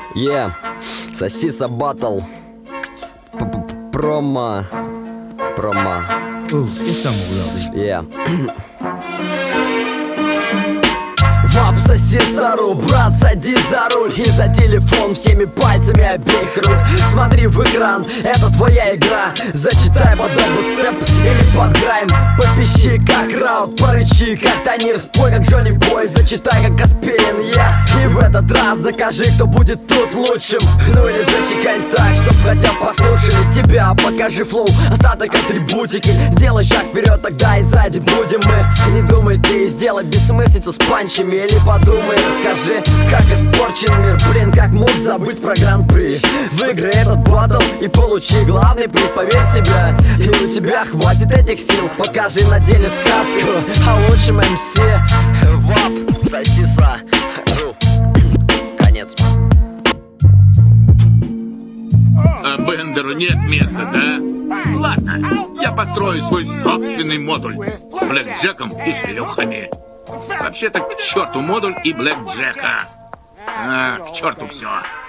Сосиса батл. Промо. İstanbul. Вап, соси за руль, брат, садись за руль. И за телефон всеми пальцами обеих рук. Смотри в экран, это твоя игра. Зачитай под дабл-степ или под грайм. Попищи как раут, порычи как Танир. Спой как Джонни Бой, зачитай как Касперин я. И в этот раз докажи, кто будет тут лучшим. Ну или зачекань так, чтоб хотя бы послушали тебя. Покажи флоу, остаток атрибутики. Сделай шаг вперед, тогда и сзади будем мы. Не думай ты сделать бессмыслицу с панчами. Или подумай, расскажи, как испорчен мир. Блин, как мог забыть про гран-при. Выиграй этот батл и получи главный приз. Поверь в себя, и у тебя хватит этих сил. Покажи на деле сказку о лучшем МС. Вап, сосиса. Конец. А Бендеру нет места, да? Ладно, я построю свой собственный модуль с блэкджеком и шлюхами. Вообще-то к черту модуль и блэкджека. К черту все.